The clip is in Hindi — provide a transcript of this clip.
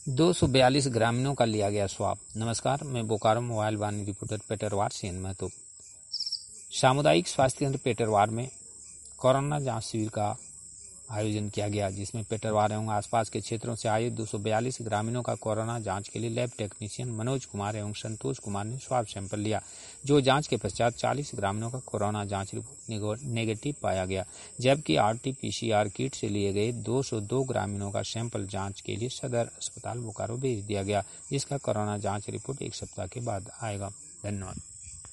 242 ग्रामीणों का लिया गया स्वाब। नमस्कार, मैं बोकारो मोबाइल वाहिनी रिपोर्टर पेटरवार सीएन महतो। सामुदायिक स्वास्थ्य केंद्र पेटरवार में कोरोना जांच शिविर का आयोजन किया गया, जिसमें पेटरवार एवं आसपास के क्षेत्रों से आए 242 ग्रामीणों का कोरोना जांच के लिए लैब टेक्नीशियन मनोज कुमार एवं संतोष कुमार ने स्वाब सैंपल लिया, जो जांच के पश्चात 40 ग्रामीणों का कोरोना जांच रिपोर्ट नेगेटिव पाया गया, जबकि RT-PCR किट से लिए गए 202 ग्रामीणों का सैंपल जांच के लिए सदर अस्पताल बोकारो भेज दिया गया, जिसका कोरोना जांच रिपोर्ट 1 सप्ताह के बाद आएगा। धन्यवाद।